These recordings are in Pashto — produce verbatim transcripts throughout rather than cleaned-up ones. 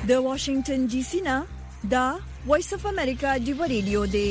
د واشنگټن ډي سي نه دا وایس اف امریکا دی ریډیو دی.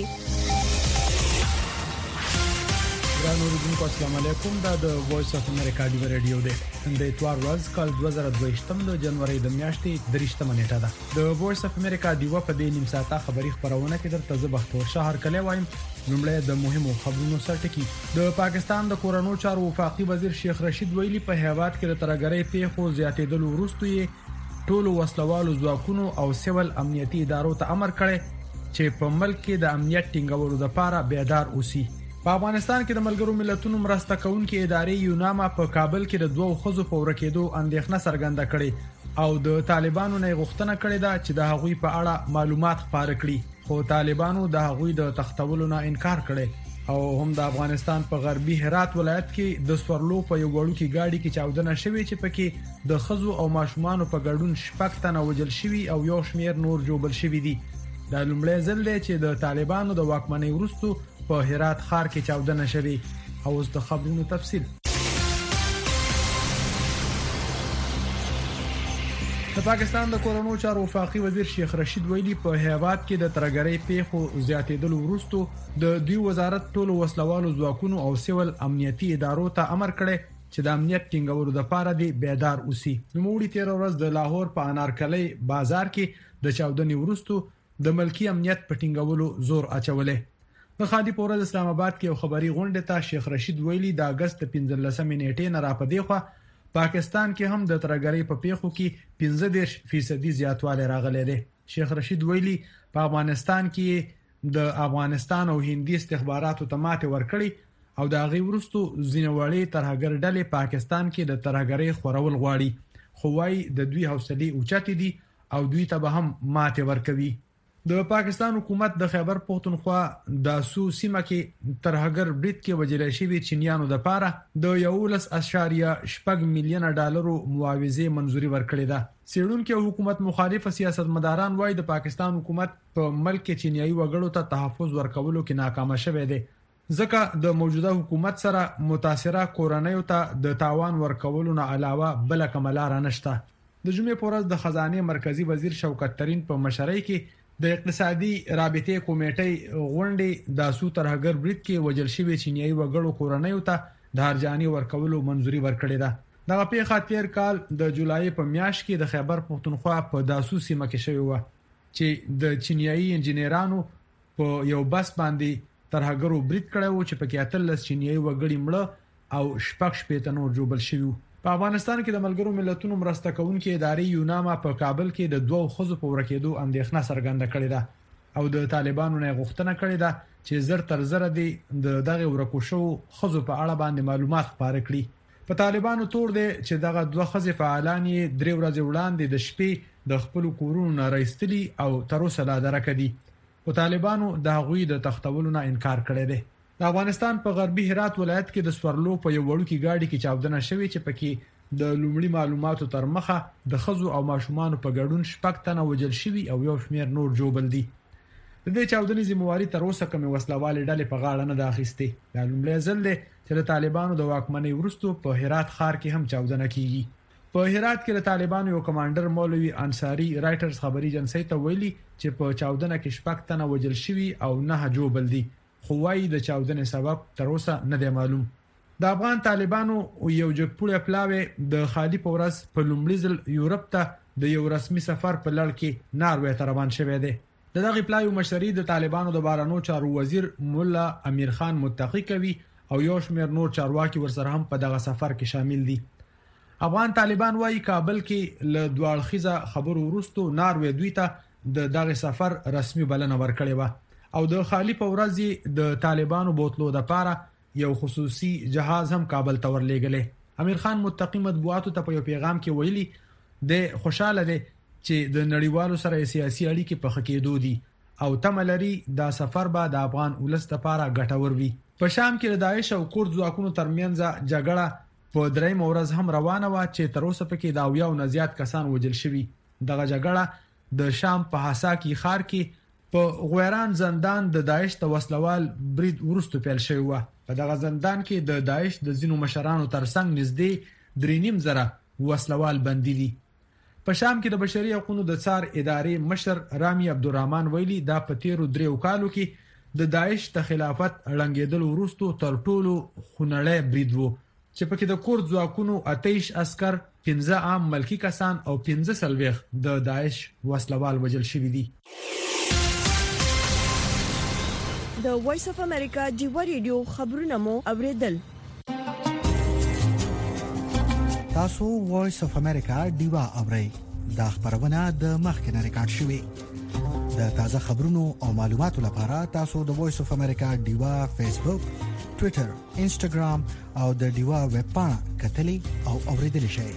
ګران اوریدونکو السلام علیکم. دا د وایس اف امریکا دی ریډیو دی. د اتوار ورځ کال دوه زره دوه شپږم د جنوري د میاشتې دریشتمه نیټه ده. د وایس اف امریکا دی په دې نیم ساعته خبری خبرونه کې درته زبختور شهر کله وایم. لومړی د مهمو خبرونو سرټکی. د پاکستان د کورونو چارو وفاقي وزیر شیخ رشید ویلي په هیواد کې د ترګرۍ پیښو زیاتېدلو وروسته یې ټولو وسلوالو ځواکونو او سیول امنیتي ادارو ته امر کړی چې په ملک کې د امنیت ټینګولو لپاره بیدار اوسي. په افغانستان کې د ملګرو ملتونو مرسته کوونکې ادارې یوناما په کابل کې د دوو خزو په ورکېدو اندېښنه څرګنده کړې او د طالبانو نه غوښتنه کړې ده چې د هغوی په اړه معلومات خپاره کړي، خو طالبانو د هغوی د تختولو نه انکار کړي. او هم د افغانستان په غربي هرات ولایت کې د سورلو په یو وړوکی گاډي کې چاودنه شوې چې پکې د خزو او ماشومان په ګډون شپږ تنه وژل شوي او یو شمیر نور جوړ شوي دي. دا لومړی ځل دی چې د طالبانو د واکمنۍ وروسته په هرات ښار کې چاودنه شوې. او اوس د خبرونو تفصیل. د پاکستان د کورونو چارو وفاقي وزیر شیخ رشید ویلي په هیواد کې د ترګرۍ پیښو زیاتېدلو وروسته د دوی وزارت ټولو وسلوالو ځواکونو او سیول امنیتي ادارو ته امر کړی چې د امنیت ټینګولو لپاره دی بیدار اوسي. نوموړي تیر ورځ د لاهور په انارکلي بازار کې د چاودنې وروسته د ملکی امنیت په ټینګولو زور اچولې. د خادي پورز اسلام آباد کې یو خبري غونډه ته شیخ رشید ویلي د اگست پنځلسمې نیټې نه راپدې خو پاکستان کې هم د ترګرۍ په پیښو کې پنځه دېرش فیصد زیاتوالی راغلی دی. شیخ رشید ویلي په افغانستان کې د افغانستان او هندي استخباراتو ته ماته ورکړي او د هغې وروسته ځینې وړې ترهګر ډلې پاکستان کې د ترهګرۍ خورول غواړي، خو وايي د دوی حوصلې اوچتې دي او دوی ته به هم ماته ورکوي. د پاکستان حکومت د خیبر پختونخوا د سو سیمه کې ترهګر بریټ کې وجل شوی چینیانو د پاره د یولس اشاریه شپږ میلیون ډالرو معاوضه منزوري ورکړې ده. سیډونکو حکومت مخالف سیاستمداران وایي د پاکستان حکومت په ملک کې چینیایي وګړو ته تحفظ ورکولو کې ناکام شوه دی، ځکه د موجوده حکومت سره متاثره کورنیو ته د تاوان ورکولو نه علاوه بل کومه لار نشته. د جمعې په ورځ د خزانه مرکزی وزیر شوکت ترین په مشرۍ کې د اقتصادي رابطې کمیټې غونډې د سو ترهګر بریټ کې وجل شوی چینیایي وګړو کورنیو ته د هرجاني ورکولو منزوري ورکړې ده. دغه پیښه تیر کال د جولای په میاشت کې د خیبر پختونخوا په داسو سیمه کې شوی و چې د چینیایي انجنیرانو په یو بس باندې ترهګرو بریټ کړو چې په کې اتلس چینیایي وګړي مړه او شپږ شپېته نور جوړ شوي. په افغانستان کې د ملګرو ملتونو مرسته کوونکې ادارې یوناما په کابل کې د دوو خزو په ورکېدو اندېښنه څرګنده کړې ده او د طالبانو نه غوښتنه کړې ده چې زر تر زر دي د دغه ورکو شو خزو په اړه باندې معلومات خپاره کړي. په طالبانو تور دي چې دغه دوه خزې فعالان یې درې ورځې وړاندې د شپې د خپل کورونو نه راستلي او تر اوسه لا درک دي. او طالبانو د هغوی د تختولو نه انکار کړی دی. د افغانستان په غربي هرات ولایت کې د سورلو په یو وړوکی گاډي کې چاودنه شوې چې پکې د لومړي معلوماتو تر مخه د خزو او ماشومان په ګډون شپږ تنه وژل شوي او یو شمیر نور جوړ دي. د دې چاودنې ذمہواری تر اوسه کومه وسلواله ډلې په غاړه نه ده اخیستې. دا لومړی ځل دی چې د طالبانو د واکمنۍ وروسته په هرات ښار کې هم چاودنه کیږي. په هرات کې د طالبانو یو کمانډر مولوي انصاری رائټرز خبري ایجنسی ته ویلي چې په چاودنه کې شپږ تنه وژل شوي او نه جوړ دي، خو وايي د چاودنې سبب تر اوسه نه دی معلوم. د افغان طالبانو یو جګپوړی پلاوی د خالي پورس په لومړي ځل یورپ ته د یو رسمي سفر په لړ کې ناروې ته روان شوی دی. د دغه پلاوی مشري د طالبانو د بارانو چارو وزیر مولا امیر خان متقی کوي او یو شمېر نور چارواکي ورسره هم په دغه سفر کې شامل دي. افغان طالبان وايي کابل کې له دوالخیزه خبرو وروسته ناروې دوی ته د دغه سفر رسمي بلنه ورکړې و او د خالي پورز د طالبانو بوتلو د پاره یو خصوصي جهاز هم کابل ته ورلېګلې. امیر خان متقی مطبوعاتو ته په یو پیغام کې ویلي د خوشاله دي چې د نړیوالو سره سیاسي اړیکې په خکېدو دي او تملري دا سفر به د افغان ولس لپاره ګټور وي. په شام کې د داعش او کورد ځواکونو ترمنځ جګړه په درېم ورځ هم روانه و چې تر اوسه پکې دا یو نه زیات کسان وژل شوي. دغه جګړه د شام په حساکی ښار کې په غویران زندان د داعش د وسلوال برید ورستو پیل شوی و. په دغه زندان کې د داعش د ځینو مشرانو ترڅنګ نږدې درې نیم زره وسلوال بندي دي. په شام کې د بشري حقوقو د څار ادارې مشر رامي عبدالرحمن ویلي دا په تیرو دریو کالو کې د داعش د خلافت رنګېدل وروسته تر ټولو خونړی برید وو چې پکې د کورد ځواکونو اتهش عسكر پنځه عام ملکی کسان او پنځه سلويخ د داعش وسلوال وجل شوی دي. د وایس اف امریکا دیوا ریډیو خبرونه مو اوریدل. تاسو وایس اف امریکا دیوا اورئ. دا خبرونه د مخکنه ریکارډ شوې. د تازه خبرونو او معلوماتو لپاره تاسو د وایس اف امریکا دیوا فیسبوک، ټوئیټر، انسټاګرام او د دیوا ویب پاڼه کتلې او اوریدل شئ.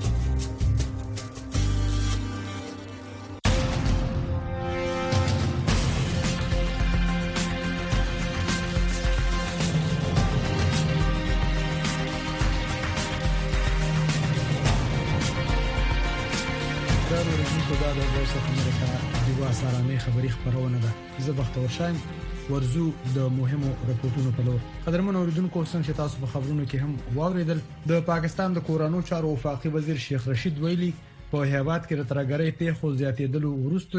سارانه خبری خبرونه ده. زه بختور شایم ورزو د مهمو رپورټونو په لور. قدرمن اوریدونکو څنګه چې تاسو په خبرونو کې هم واوریدل، د پاکستان د کورانو چارو وفاقي وزیر شیخ رشید ویلي په هیواد کې د ترګرۍ پیښو زیاتېدلو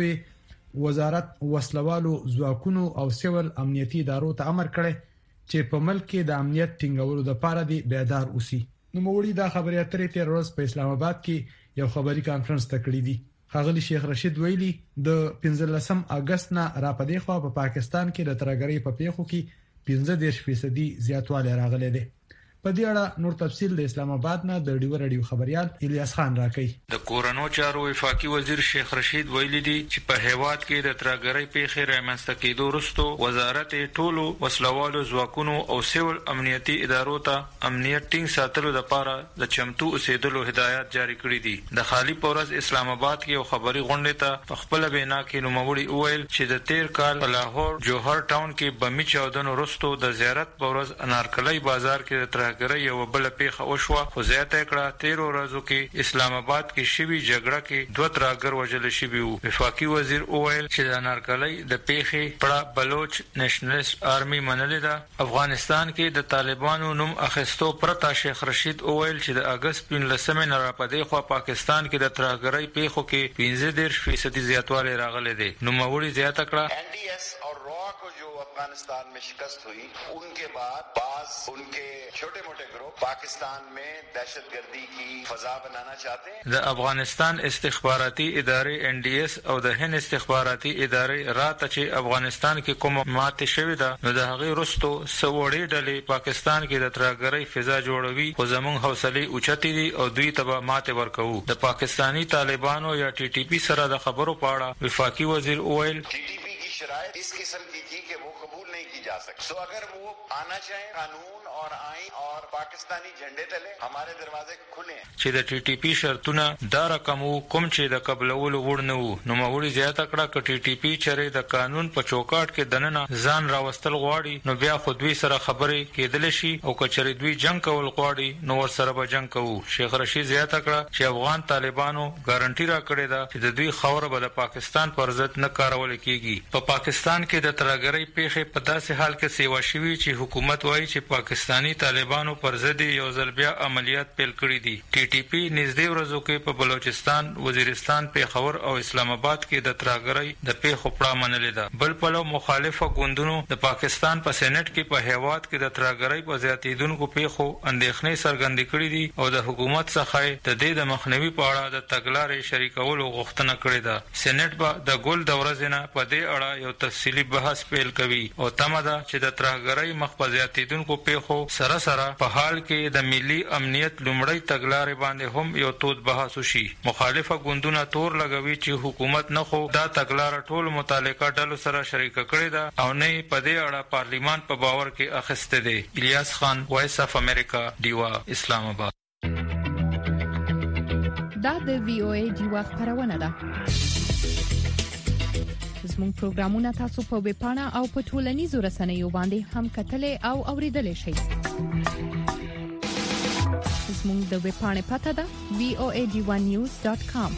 وروسته وزارت وسلوالو ځواکونو او سیول امنیتي ادارو ته امر کړی چې په ملک کې د امنیت ټینګولو لپاره دی بیدار اوسي. نو موړي دا خبري اترې تیر ورځ په اسلام آباد کې یو خبري کانفرنس تکړی دی. ښاغلي شیخ رشید ویلي د پنځلسم اگست نه را پدې خو په پاکستان کې د ترګرۍ په پیښو کې پنځه دېرش فیصدي زیاتوالی راغلی دی. په دې اړه نور تفصیل د اسلام آباد نه د ډیو رادیو خبريال الیاس خان راکړي. د کورونو چارو وفاقي وزیر شیخ رشید ویلي دي چې په هیواد کې د ترګرۍ پیښې رامنځته کېدو وروسته وزارت ټولو وسلوالو ځواکونو او سیول امنیتي ادارو ته امنیت ټینګ ساتلو لپاره د چمتو اوسېدلو هدایت جاری کړي دي. د خالی پورز اسلام آباد کې یو خبري غونډه ته په خپل بینا کې نوموړي وویل چې د تیر کال په لاهور جوهر ټاون کې بمي چاودنو وروسته د زیارت پورز انارکلي بازار کې د ترګرۍ یو بل پیښه وشوه، خو زیاته کړه تیر ورځو کې اسلام آباد کې شوی جګړه کې دوه ترګر وژل شوي وو. وفاقي وزیر وویل چې د انارکلي د پیښې پړه بلوچ نېشنلست آرمي منلې ده. افغانستان کې د طالبانو نوم اخیستو پرته شیخ رشید وویل چې د اگست پنځلسمې نه راپدې خو پاکستان کې د ترګرۍ پیښو کې پنځه دېرش فیصدي زیاتوالی راغلی دی. نوموړي زیاته کړه این ڈی ایس اور روا کو جو افغانستان में शिकस्त हुई, उनके बाद बाज उनके छोटे मोटे ग्रुप पाकिस्तान में दहशतगर्दी की फजा बनाना चाहते हैं. د افغانستان استخباراتي ادارې ان ډي اس او د هند استخباراتي ادارې راته چې افغانستان کې کوم ماته شوې ده، نو د هغې وروسته سوړې ډلې پاکستان کې د ترګرۍ فضا جوړوي، خو زموږ حوصلې اوچتې دي او دوی ته به ماته ورکوو. د پاکستانی طالبانو یا ټي ټي پی سره د خبرو په اړه وفاقي وزیر وویل टी टी पी की शराइत इस किस्म की थी कि वो कबूल नहीं की जा सकती. तो अगर वो आना चाहें कानून और आइन और पाकिस्तानी झंडे तले हमारे दरवाजे खुले हैं. چې د ټي ټي پی شرطونه دا رقم وو کوم چې د قبلولو وړ نه وو. نو موړي زیاته کړه ک ټي ټي پی چره د قانون په چوکاټ کې دننه ځان راوستل غواړي، نو بیا خو دوی سره خبرې کېدل شي او کچري دوی جنگ کول غواړي نو ور سره به جنگ کوو. شیخ رشید زیاته کړه چې افغان طالبانو ګارانټي را کړې ده چې د دوی خوره به د پاکستان پر ضد نه کارول کیږي. په پا پاکستان کې د ترګرۍ پیښې په داسې حال کې سیوا شوي چې حکومت وایي چې پاکستانی طالبانو پر ضد یو ځل بیا عملیات پیل کړي دي. ټي ټي پی نږدې ورځو کې په بلوچستان، وزیرستان، پیښور او اسلام آباد کې د ترګرۍ د پیښو پړه منلې ده. بل پلو مخالفه ګوندونو د پاکستان په سېنات کې په هیواد کې د ترګرۍ په زیاتېدونکو پیښو اندېښنې څرګندې کړې دي او د حکومت څخه د دې د مخنیوي په اړه د تګلارې شریکولو غوښتنه کړې ده. سېنات به د ګل د ورځې نه په دې اړه یو تفصیلي بحث پیل کوي او تمه ده چې د ترګرۍ مخ په زیاتېدونکو پیښو سره سره په حال کې د ملي امنیت لومړی تګلارې باندې هم یو تود بحث وشي. مخالفه ګوندونه تور لګوي چې حکومت نه خو دا تګلار ټول متعلقه ډلو سره شریک کړي ده او نه په دې اړه پارلیمان په باور کې اخیسته دي. الیاس خان، وایس اف امریکا، دیوا، اسلام آباد. دا د وی او ای دیوا خبرونه ده. زموږ پروګرامونه تاسو په ویب پاڼه او په ټولنیزو رسنیو باندې هم کتلې او اوریدلې شئ. زموږ د ویب پاڼې پته ده وی او ای ډی ون نیوز ډاټ کام.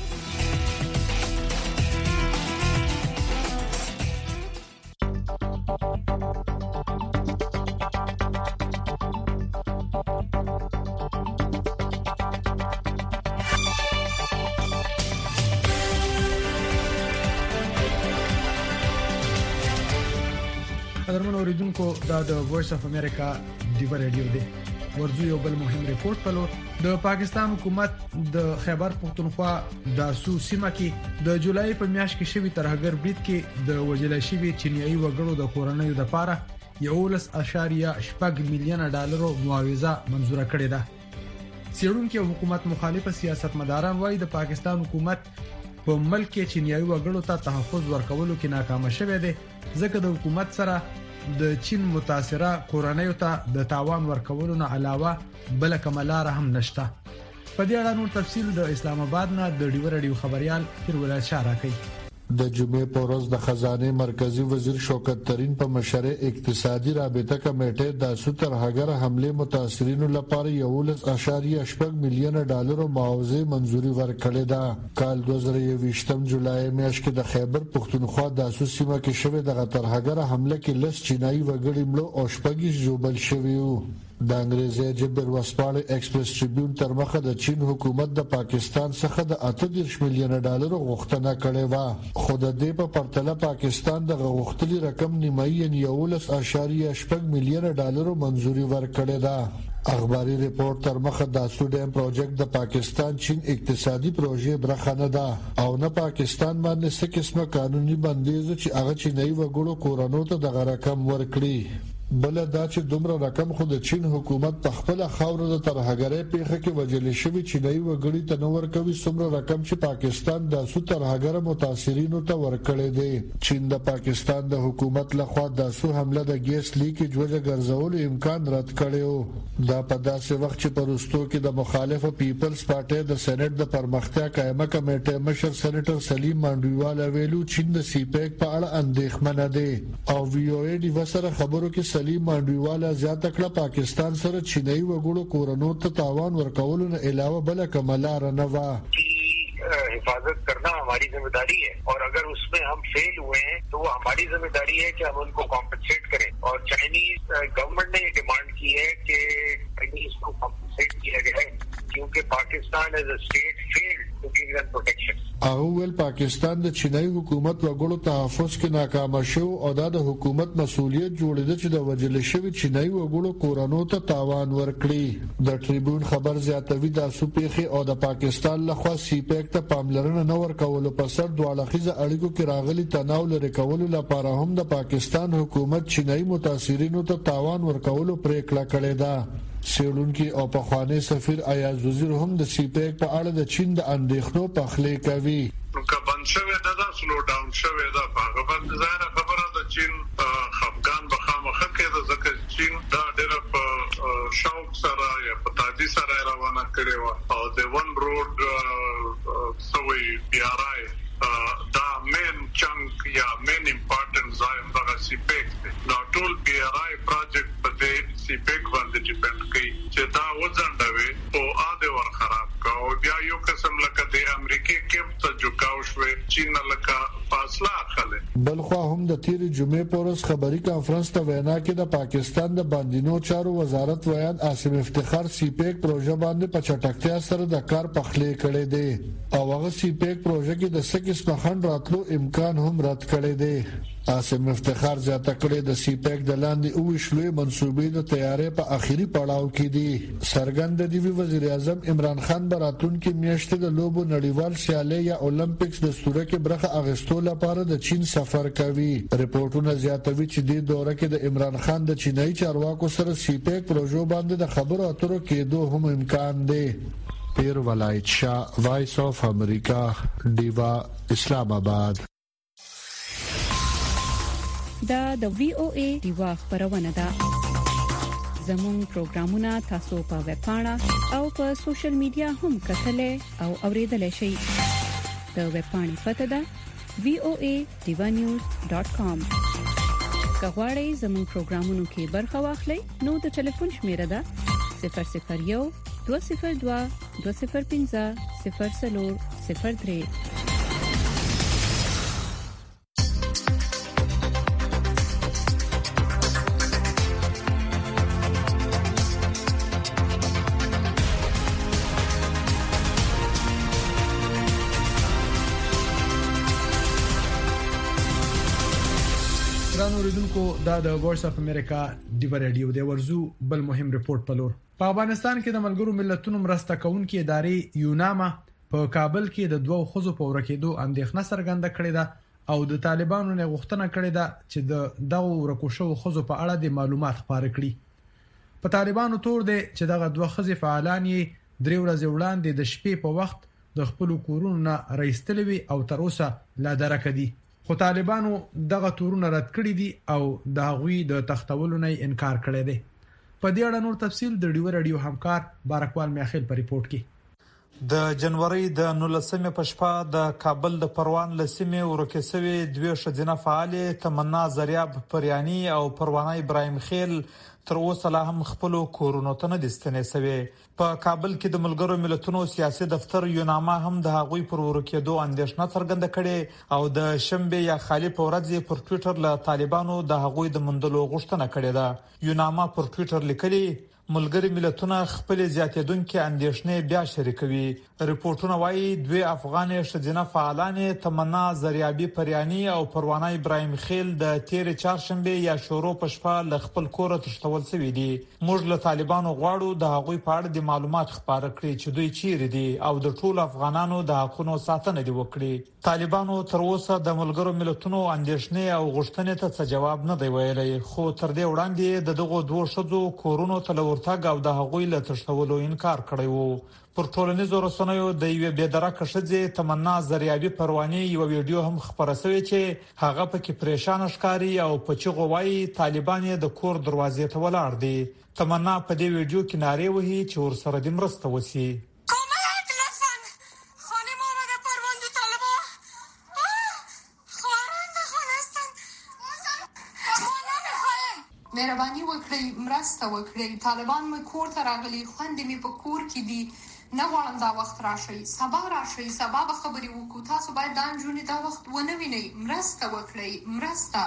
ګران اوریدونکو دا د وایس اف امریکا دیو رادیو دی. ورځو یو بل مهم ریپورت پلو د پاکستان حکومت د خیبر پختونخوا د سو سیمه کې د جولای په میاشت کې شوی ترهګر برید کې د وجل شوی چینایي وګړو د کورنۍ د پاره یولس اشاریه شپږ میلیون ډالرو معاوضه منزور کړې ده. سیړونکو حکومت مخالف سیاستمداران وایي د پاکستان حکومت په ملک کې چینایي وګړو ته تحفظ ورکولو کې ناکام شوه دی ځکه د حکومت سره د چین متاثره کورنۍ ته د تاوان ورکولو نه علاوه بل کومه لار هم نشته. په دې اړه نور تفصیل د اسلام آباد نه د ډیو رادیو خبريال پیر ولایت شاه راکړي. د جمعې په ورځ د خزانه مرکزی وزیر شوکت ترين په مشره اقتصادي رابطه کمیټه د سوتر هغه حمله متاثرینو لپاره یولس اشاریه شپږ میلیون ډالر معاوضه منزوري ورکړه ده. کال دوه زره یوویشتم جولای میاشت کې د خیبر پختونخوا د سیمه کې شوه د غتر هغه حمله کې لس چینایي وګړي مړو او شپږ جوبل شوي وو. د انګریزي جبر وسپاله ایکسپریس ټریبیون تر مخه د چین حکومت د پاکستان څخه د اته دېرش میلیون ډالر غوښتنه کړې و خو د دې په پرتله پاکستان د غوښتلي رقم نیمایي یولس اشاریه شپږ میلیون ډالر منزوري ورکړې ده. اخباري ریپورت تر مخه د سوډیم پروژیکټ د پاکستان چین اقتصادي پروژې برخه نه ده او نه پاکستان باندې څه قسمه قانوني بندیز چې هغه چینایي وګړو کورونو ته د رقم ورکړي. بل دا چې دومره رقم خو د چین حکومت په خپل خاور د ترهګرۍ پیخه کې وجل شوی چینایي وګړي ته نور کوي څومره رقم چې پاکستان د سو ترهګر متاثرینو ته ورکړي دي. چین د پاکستان د حکومت لخوا د سو حمله د ګیس لیک جوړه ګرځول امکان رد کړو. دا په داسې وخت چې پروستو کې د مخالفه پیپلز پارټي د سېنات د پرمختیا قائمه کمیټه مشر سېنیټر سلیم مانډویوال ویلو چین د سی پیک په اړه اندېښمنه ده او وی او ای ډي وسره خبرو کې سلیم مانډویواله زیاته کړه پاکستان سره چینایي وګړو کورونو ته تاوان ورکولو نه علاوه بل کومه لار نه و. हिफाजत करना हमारी जिम्मेदारी है और अगर उसमें हम फेल हुए हैं तो वो हमारी जिम्मेदारी है कि हम उनको कॉम्पनसेट करें और चाइनीज गवर्नमेंट ने ये डिमांड की है कि चाइनीज को कॉम्पनसेट किया जाए क्योंकि Pakistan as a state failed to give them protection. اول پاکستان د چینایي حکومت وګړو تحفظ کې ناکام شو او د حکومت مسؤلیت جوړیده چې د وجل شوی چینایي وګړو کورونو ته تاوان ورکړي. د ټریبیون خبر زیاتوي د سپېخي او د پاکستان لخوا سی پیک ته پاملرنه نه ورکول په سر دواړه اړیکو کې راغلي تناو لري کول لپاره هم د پاکستان حکومت چینایي متاثرینو ته تاوان ورکول پریکړه کړې ده. سیړونکو او په خواني سفیر ایاز وزیر هم د سی پیک په اړه د چین د اندېښنو پخلی کوي. نو کبن شوه دا د سلو ډاون شوه دا هغه باندې ځای خبره د چین خفقان بخامخه کې د ځکه چین دا ډېر په شوق سره یا په تادي سره روانه کړي و او د ون روډ سوي بي ار آی دا مین چنک یا مین امپورټنت ځای د سی پیک نو ټول بي ار آی پروجیکټ په دې سی پیک باندې ډیپند کوي چې دا وځنډوي او اده ور خراب کا او بیا یو قسم لکه د امریکای کې ته جوکاو شوې چین لکه فاصله اخلي. بلخو هم د تیر جمعې پورس خبري کانفرنس ته وینا کې د پاکستان د باندینو چارو وزارت ویان عاصم افتخار سی پیک پروژه باندې په چټکتیا سره د کار پخلی کړي دي او هغه سی پیک پروژه کې د سکس مخند راتلو امکان هم رد کړي دي. عاصم افتخار زیاته کړي د سی پیک د لاندې او شلوي منسوبې د تیارې په اخیری پړاو کې دي. سرګند دی وزیر اعظم عمران خان براتون کې میاشتې د لوبو نړیوال سیالي یا اولمپکس د ستوره کې برخه اغستو لپاره د چین سفر کوي. رپورټونه زیاتوي چې د دوره کې د عمران خان د چینایي چارواکو سره سی پیک پروژو باندې د خبرو اترو کېدو هم امکان دی. پیر ولایت شاه وایس اف امریکا دیوا اسلام آباد. دا د وی او ای دیوا خبرونه ده. زموږ پروګرامونه تاسو په ویب پاڼه او په سوشل میډیا هم کتلای او اوریدلای شئ. د ویب پاڼې پته ده وی او ای دیوا نیوز ډاٹ کام. که غواړئ زموږ پروګرامونو کې برخه واخلئ نو د ټلیفون شمیره ده صفر صفر یو دوه صفر دوه دوه صفر پنځه صفر څلور صفر درې. ګران اوریدونکو دا د وایس اف امریکا دی رادیو دی ورزو بل مهم ریپورت پلور په افغانستان کې د ملګرو ملتونو مرسته کوونکې ادارې یوناما په کابل کې د دوه خزو په ورکېدو اندېښنه څرګنده کړې ده او د طالبانو نه غوښتنه کړې ده چې د دغه ورکوشو خزو په اړه د معلومات خپاره کړي په طالبانو تور دي چې دغه دوه خزې فعالان یې درې ورځې وړاندې د شپې په وخت د خپل کورونو نه رئیستلوي او تر اوسه لا درکه دي خو طالبانو دغه تورونه رد کړی دي او د هغوی د تختولو نه انکار کړی دی په دې اړه نور تفصیل د ډیو رادیو همکار بارکوال میاخیل په ریپورت کې د جنوري د نولسمې په شپه د کابل د پروان لسمې ورکسوي دوه شجنه فعال تمنا زریاب پریانی او پروانه ابراهيم خیل تر اوسه لا هم خپل کورونو ته نه دستنې سوي په کابل کې د ملګرو ملتونو سیاسي دفتر یوناما هم د هغوی پر ورکېدو اندېښنه څرګنده کړې او د شنبه یا خالی په ورځ پر ټوئیټر له طالبانو د هغوی د مندلو غوښتنه کړې ده یوناما پر ټوئیټر لیکلي ملګری ملتونه خپل زیاتېدونکو اندېښنې بیا شریکوي ریپورتونه وايي دوی افغان شجنه فعالان تمنا زریابی پریانی او پروانه ابراهيم خیل د تیر چهارشنبه یا شورو په شپه ل خپل کور تشتول سوي دي موږ له طالبانو غواړو د هغوی په اړه د معلومات خپاره کړي چې دوی چیرې دي او د ټولو افغانانو د حقوقو ساتنه دی وکړي طالبانو تر اوسه د ملګرو ملتونو اندېښنې او غوښتنې ته څه جواب نه دی ویلی خو تر دې وړاندې د دغو دوه شذو کورونو تلور تاګ او د هغوی له تشتولو انکار کړی وو پر ټولنیزو رسنیو د یو بېدرکه ښځې تمنا زریابی پروانه یو ویډیو هم خبره شوې چې هغه پکې پریشان ښکاری او په چغو وایي طالبان یې د کور دروازې ته ولاړ دي تمنا په دې ویډیو کې نارې وهي چې ورسره د مرسته وسی مهرباني وکړئ مرسته وکړئ طالبان مې کور ته راغلي خوندې مې په کور کې دي نه غواړم دا وخت راشي سبا راشي سبا به خبرې وکړو تاسو باید دا نجونې دا وخت ونه وینئ مرسته وکړئ مرسته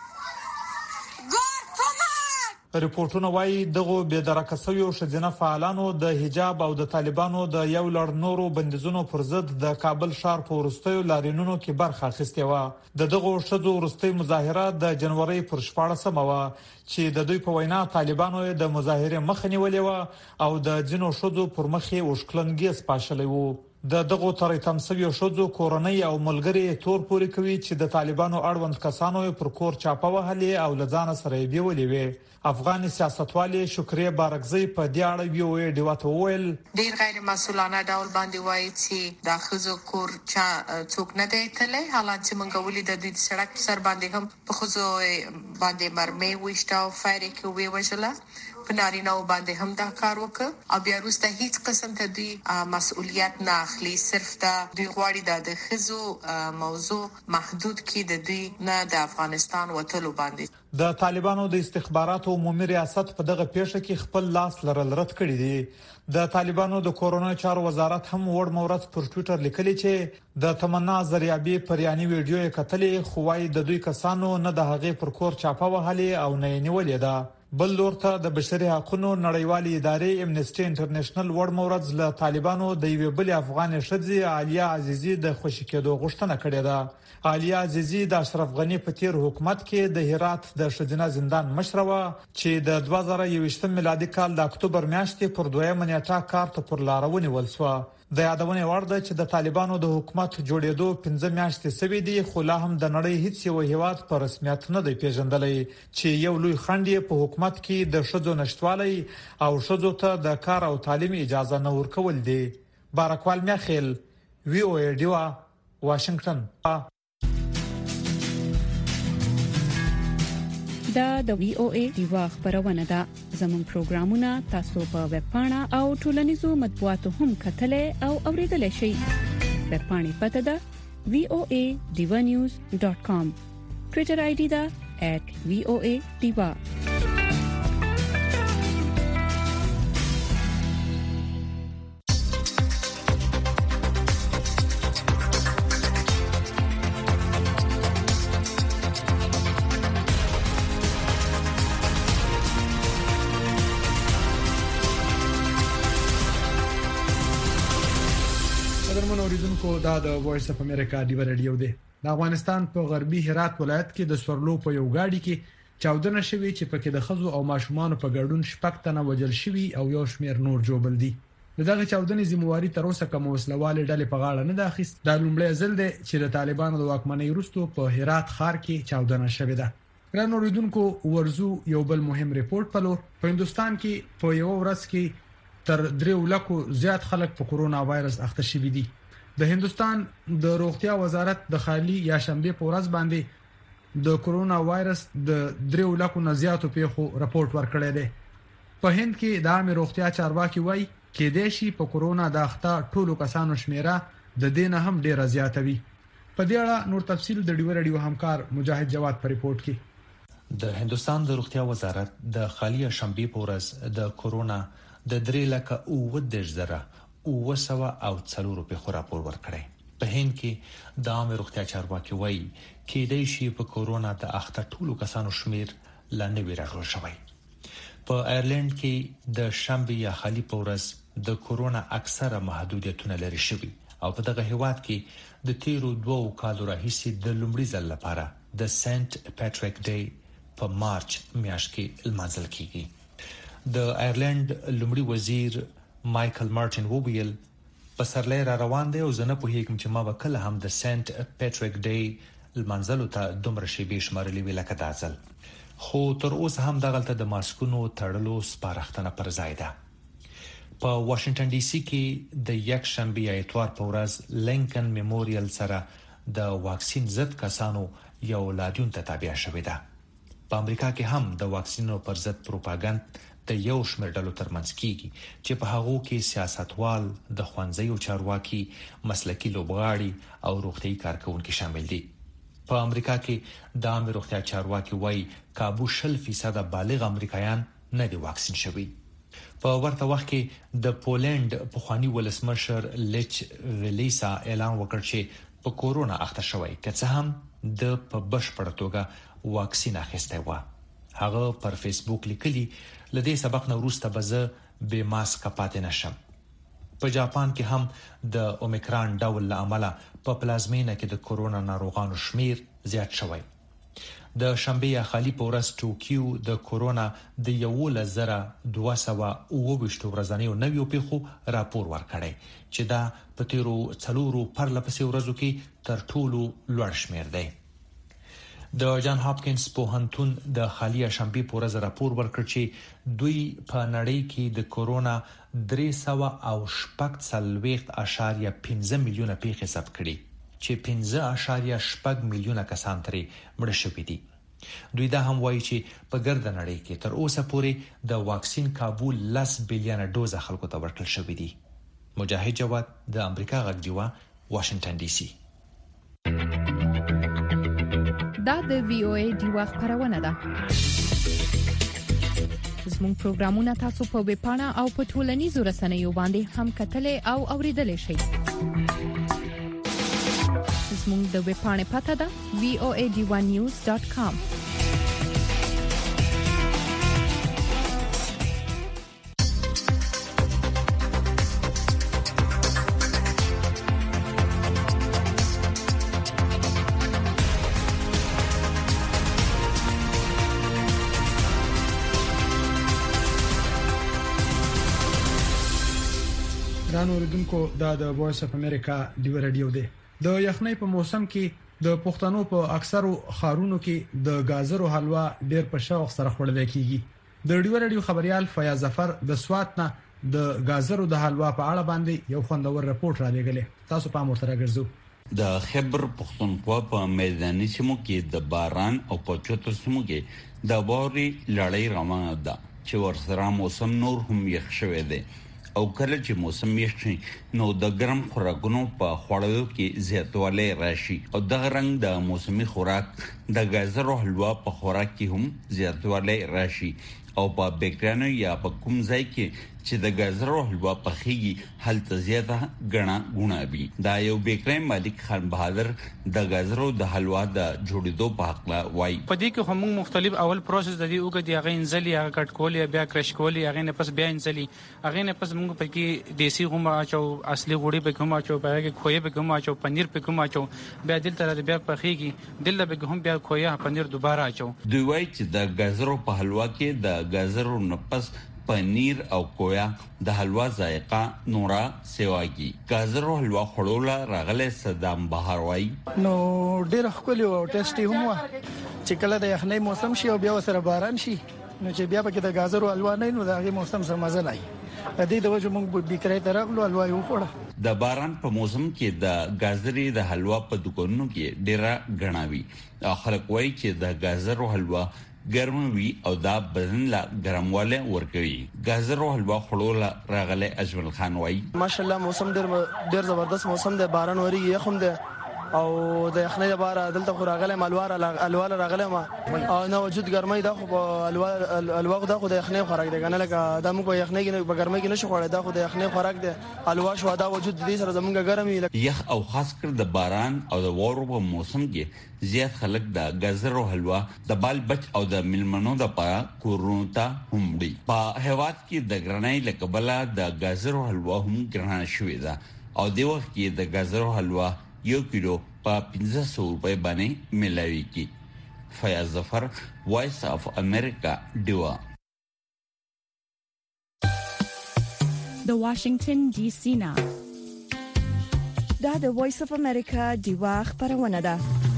ریپورتونه وايي دغه بېدرکه شویو شجنه فعالانو د حجاب او د طالبانو د یو لړ نورو بندیزونو پر ضد د کابل ښار په ورستیو لارینونو کې برخه اخیستې و د دغه شذو ورستي مظاهره د جنوري پر شپاړسمه و چې د دوی په وینا طالبانو د مظاهره مخ نیولې و او د جنو شذو پر مخې وشکلنګي سپاشلې وو د دغه ترې تمسوي شذو کورنۍ او ملګری تور پوري کوي چې د طالبانو اړوند کسانو پر کور چاپه وهلې او لځان سره یې بیولې وي افغان سیاستوالې شکرې بارکزی په دې اړه ویو ډیوته وویل ډیر غیر مسؤلانه ډول باندې وایي چې د خزو کور چا څوک نه دی تللی حالانکه موږ ولې د دې سړک سر باندې هم په خزو باندې مرمۍ وشته او فایرې کې وی وژله په نارینه باندې هم دا کار وکړ او بیا وروسته هیڅ قسم ته دوی مسؤلیت نه اخلي صرف دا دوی غواړي د خزو موضوع محدود کړي د دوی نه د افغانستان وټلو باندې د طالبانو د استخباراتو عمومي ریاست په دغه پیښه کې خپل لاس لرل رد کړی دی د طالبانو د کورونو چارو وزارت هم وړ مورث پر ټوئیټر لیکلی چې د تمنا زریابی پریانی ویډیو یې کتلې خوای د دوی کسانو نه د هغې پر کور چاپه وهلې او نه نیولې ده بل لورته د بشري حقوقو نړیوالې ادارې امنیسټي انټرنیشنل وړ مورث له طالبانو د یو بل افغان ښځې عالیه عزیزی د خوشی کېدو غوښتنه کړې ده عالیه عزیزی د اشرف غنی په تیر حکومت کې د هرات د شجنه زندان مشر و چې د دوه زره یوویشتم میلادي کال د اکتوبر میاشتې پر دویمه نیټه کار ته پر لار ونیول شو د یادونه وړ ده چې د طالبانو د حکومت جوړېدو پنځه میاشتې سوي دي خو لا هم د نړۍ هیڅ یو هیواد په رسمیت نه دی پیژندلی چې یو لوی خنډ په حکومت کې د شذو نشټوالي او شذو ته د کار او تعلیم اجازه نه ورکول دي بارکوال میاخیل وی او ای ډیوا واشنگټن دا د وی او ای دیوا خبرونه ده زموږ پروګرامونه تاسو په ویب پاڼه او ټولنیزو مطبوعاتو هم کتلې او اوریدلای شئ ویب پاڼې پته ده وی او ای diva news dot com ټوئیټر آی ډي ده at v o a diva دا د وایس اف امریکا دی رادیو دی د افغانستان په غربي هرات ولایت کې د سورلو په یو گاډي کې چاودنه شوې چې پکې د خزو او ماشومان په ګډون شپږ تنه وژل شوي او یو شمېر نور جوړل دي. دغه چاودنې ذمہواری تر اوسه کوم وسلواله ډلې په غاړه نه ده اخیسته. د لومړی ځل دی چې د طالبانو د واکمنۍ وروسته په هرات ښار کې چاودنه شوې ده. ګران اوریدونکو، ورزو یو بل مهم ریپورت په لور. په هندستان کې په یو ورځ کې تر درې لکو زیات خلک په کورونا وایرس اخته شوي دي. د هندستان د روغتیا وزارت د خالي یا شنبه په ورځ باندې د کورونا وایرس د درې لکو نه زیاتو پیښو راپورټ ورکړی دی. په هند کې د عامه روغتیا چارواکي وایي کې د شي په کورونا د اخته ټولو کسانو شمیره د دینه هم ډیره زیاته وي. په دې اړه نور تفصیل د ډیو رادیو همکار مجاهد جواد په ریپورت کې. د هندستان د روغتیا وزارت د خالي شنبه په ورځ د کورونا د درې لکه او د زره او سوا او څلور په خورا پور ورکړي. په هند کې د عامه روغتیا چارواکي وایي کې د شي په کورونا د اخته ټولو کسانو شمیر لاندې ویراټول شوی. په ایرلند کې د شنبه یا خالي په ورځ د کورونا اکثره محدودیتونه لري شوی او په دغه هیواد کې د تیرو دوو کالو راهیسې د لومړي ځل لپاره د سنت پټریک ډے په مارچ میاشت کې لمانځل کیږي. د ایرلند لومړي وزیر مايكل مارټن وویل په سرلې را روان دی او زنه په هیڅ چې ما وکړه هم د سنت پټریک ډے لمانځلو ته دومره شی به شمارلې ویل کداځل، خو تر اوسه هم دغلته د ماسکونو تړلو سپارښتنه پر ځای ده. په واشنگټن ډي سي کې د یک شنبه یا اتوار په ورځ لینکن میموریل سره د واکسین ضد کسانو یو لادیون ته تابع شوې ده. په امریکا کې هم د واکسینو پر ضد پروپاګاندا د یو شمېر ډلو ترمنځ کیږي چې په هغه کې سیاستوال، د خوانځيو چارواکي، مسلکي لوبغاړي او روغتيایي کارکونکي شامل دي. په امریکا کې د عامه روغتیا چارواکي وایي کابو شل فیصد بالغ امریکایان نه دي واکسین شوي. په ورته وخت کې د پولند پخوانی ولسمشر لیچ ویلیسا اعلان وکړ چې په کورونا اخته شوی که څه هم د په بشپړه توګه واکسین اخیستی و. هغه پر فیسبوک لیکلی لدې سبق نه وروسته به زه بې ماسک پاتې نشم. په جاپان کې هم د اومیکران ډول له امله په پلازمینه کې د کورونا ناروغانو شمیر زیات شوی. د شنبه یا خالي په ورځ ټوکیو د کورونا د یو لزره دوه سوه اوه ویشت ورځنیو نویو پیښو راپور ورکړی چې دا په تیرو څلورو پرلپسې ورځو کې تر ټولو لوړ شمیر دی. د جان هاپکینز پوهنتون د خالي شنبه په ورځ راپور ورکړ چې دوی په نړۍ کې د کورونا درې سوه او شپږ څلوېښت اعشاریه پنځه میلیونه پیښې ثبت کړي چې پنځه اعشاریه شپږ میلیونه کسان ترې مړه شوي دي. دوی دا هم وایي چې په ګرد نړۍ کې تر اوسه پورې د واکسین کابو لس بیلیونه ډوزه خلکو ته ورکړل شوي دي. مجاهد جواد د امریکا غږ دیوا واشنگټن ډي سي. دا د وی او ای دیوا خبرونه ده. زموږ پروګرامونه تاسو په ویب پاڼه او په ټولنیزو رسنیو باندې هم کتلې او اوریدلې شئ. زموږ د ویب پاڼې پته ده وی او ای دیوا نیوز ډاټ کام. اوریدونکو دا د وایس اف امریکا ډیو رادیو دی. د یخنۍ په موسم کې د پښتنو په اکثرو خارونو کې د گازرو حلوا ډیر په شوق سره خوړل کیږي. د ډیو رادیو خبريال فیاض ظفر د سوات نه د گازرو د حلوا په اړه باندې یو خوندور رپورت را لګلې. تاسو په امر سره ګرځو. د خبر پښتونخوا په میداني سیمو کې د باران او په چوتو سیمو کې د باري لړۍ روانه ده چې ورسره موسم نور هم یخ شوی دی او کله چې موسم یخ شي نو د ګرم خوراکونو په خوړلو کې زیاتوالی راشي او د رنګ د موسمي خوراک د گازرو حلوا په خوراک کې هم زیاتوالی راشي او په بیکرانو یا په کوم ځای کې چې د گازرو حلوا پخېږي هلته زیاته غنا غونابي دا یو بیکریم مالک خان بهادر د گازرو د حلوا د جوړېدو په حق لا وای په دې کې هم مختلف اول پروسس د دې اوګه دی هغه انځلي هغه کټ کولې بیا کرش کولې هغه نه پس بیا انځلي هغه نه پس موږ په کې دیسی غوما اچو اصلي غوړي به کوم اچو په کې خوې به کوم اچو پنیر په کوم اچو بیا دل تر بیا پخېږي دل به هم بیا خویا پنیر دوباره اچو دوی وای چې د گازرو په حلوا کې د گازرو نفس پنیر او کویا د حلوا ذائقه نورا سیواږي گازرو حلوا خړوله راغله صدام بهار وای نو ډیر خولي او ټیسټي هم و چې کله د یخنۍ موسم شي او بیا سره باران شي نو چې بیا پکې د گازرو حلوا نه نو دغه موسم سره مزه نه د دې د وجه موږ بیکرای ترغلو حلوا یو خوړه د باران په موسم کې د گازري د حلوا په دکانونو کې ډیره غناوي خلک وای چې د گازرو حلوا ګرموي او دا بدن لا ګرمواله ورکوي گازرو حلوا خړول راغله اجمل خان وای ماشاءالله موسم ډیر ډیر زبردست موسم دی باران وری یخم دی او د یخنۍ لپاره دلته خو راغله مالوار الوال راغله ما او نو وجود ګرمۍ دا خو الوال الوغ دا خو د یخنۍ خوراک دی کنه لکه د موږ یخنۍ کې په ګرمۍ کې نشو خوړل دا خو د یخنۍ خوراک دی الوا شو دا وجود دې سره زمونږ ګرمي یخ او خاص کر د باران او د وورو په موسم کې زیات خلک د گازرو حلوا د بال بچ او د ملمنو د پاره کورونو ته همړي په هواد کې د ګرنۍ لکبلا د گازرو حلوا هم ګرانه شوې ده او د وخت کې د گازرو حلوا یو کیلو په پنځه سوه روپۍ باندې ملاوي کی فیاض ظفر وایس اف امریکا ډیوا د واشنگټن ډي سي نا دا د وایس اف امریکا ډیوا خبرونه ده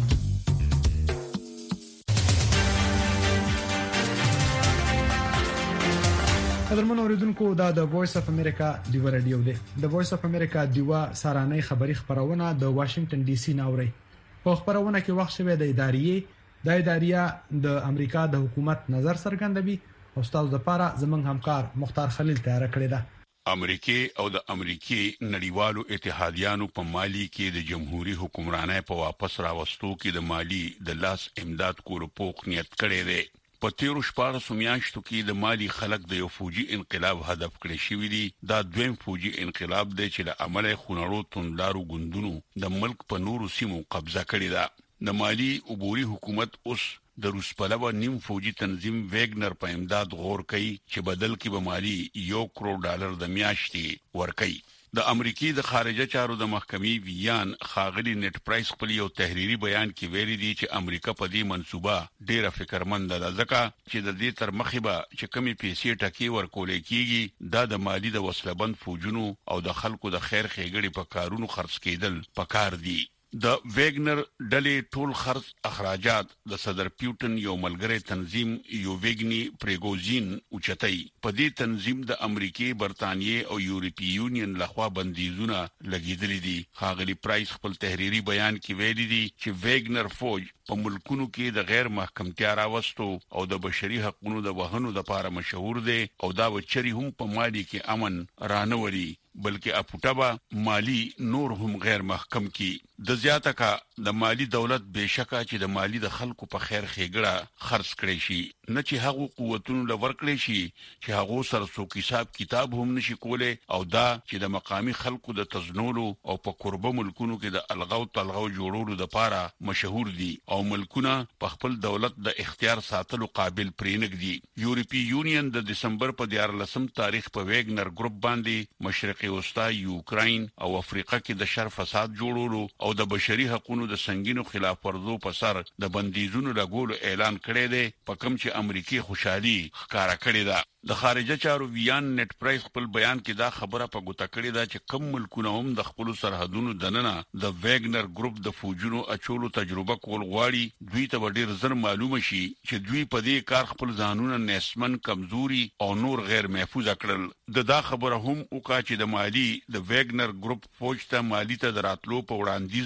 قدرمن اوریدونکو دا د وایس اف امریکا دیو رادیو دی د وایس اف امریکا دیوا سارانه خبری خبرونه د واشنگټن ډي سي ناوړي په خبرونه کې وخت شوه د ادارې د ادارې د امریکا د حکومت نظر څرګندوي او تاسو د لپاره زمنګ همکار مختار خلیل تیار کړی دی امریکای او د امریکای نړیوالو اتحادیانو په مالی کې د جمهوریت حکمرانۍ په واپس راوستو کې د مالی د لاس امداد کولو پوښ نیت کړی دی په تیرو شپږو میاشتو کې د مالی خلک د یو فوجي انقلاب هدف کړی شوی دی دا دویم فوجي انقلاب دی چې له عمله خونړو توندارو ګوندونو د ملک په نورو سیمو قبضه کړی دا د مالی عبوري حکومت اوس د روس پلوه نیم فوجي تنظیم ویګنر په امداد غور کوي چې بدل کې به مالی یو کروڑ ډالر د میاشتې ورکړي د امریکای د خارجه چارو د محکمې ویان خاغلی نت پرایس خپل یو تحریری بیان کې ویلي دی چې امریکا په دې منصوبه ډیره فکرمند ده ځکه چې د دې تر مخې به چې کمی پیسې ټکی ورکولې کیږي دا د مالی د وسلبند فوجونو او د خلکو د خیر ښېګړې په کارونو خرڅ کېدل پکار دي د ویګنر ډلې ټول خرڅ اخراجات د صدر پیوټن یو ملګری تنظیم یو ویګنی پریګوزین اوچتای په دې تنظیم د امریکای برتانیې او یورپی یونین لخوا بندیزونه لګیدلې دي خاغلی پرایس خپل تحریری بیان کې ویلي دي چې ویګنر فوج په ملکونو کې د غیر محکمتیا راوستو او د بشري حقوقو د وهنو لپاره مشهور دي او دا وچري هم په مالی کې امن رانوري بلکې اپوټابا مالی نور هم غیر محکم کی د زیاته کا د مالی دولت بشکا چې د مالی د خلکو په خیر خېګړه خرڅ کړي شي نه چې هغه قوتونو لور کړی شي چې هغه سره سو حساب کتاب هم نشي کوله او دا چې د مقامی خلکو د تزنولو او په قربه ملکونو کې د الغاو تلغاو جوړولو لپاره مشهور دي او ملکونه په خپل دولت د اختیار ساتلو قابل پرېنګ دي یورپی یونین د دسمبر په دیار لسم تاریخ په ویګنر ګروپ باندې مشرقي وسطا یوکرين او افریقا کې د شر فساد جوړولو او د بشري حقوقو د سنگینو خلاف ورزو په سر د بندیزونو لګولو اعلان کړی دی په کوم چې امریکای خوشحالي ښکارا کړی ده د خارجه چارو ویان نت پرایس خپل بیان کې دا خبره په ګوته کړې ده چې کم ملکونه هم د خپل سرحدونو دننه د ویګنر ګروپ د فوجونو اچولو تجربه کول غواړي دوی ته ډیر زر معلومه شي چې دوی په دې کار خپل ځانونه نسمن کمزوري او نور غیر محفوظ کړل د دا خبره هم وکړه چې د مالی د ویګنر ګروپ فوج ته مالی ته دراتلو په وړاندیز به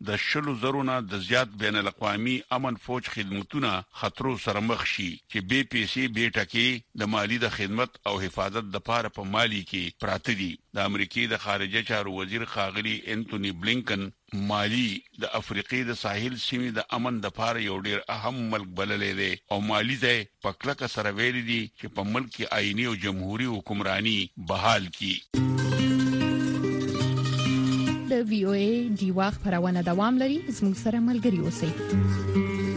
د شلو زرونه د زیات بین الاقوامي امن فوج خدمتونه خطرو سره مخ شي چې بي پي سي بي ټکی د مالی د خدمت او حفاظت د پاره په مالی کې پراته دي. د امریکای د خارجه چارو وزیر خاغلی انټونی بلینکن مالی د افریقای د ساحل سیمې د امن د پاره یو ډیر اهم ملک بللې دی او مالی ځای په کلکه سره ویلي دي چې په ملک کې آئینی او جمهوریت حکمرانی بحال کی. د وی او ای ډیوا خبرونه دوام لري. زموږ سره ملګری اوسئ.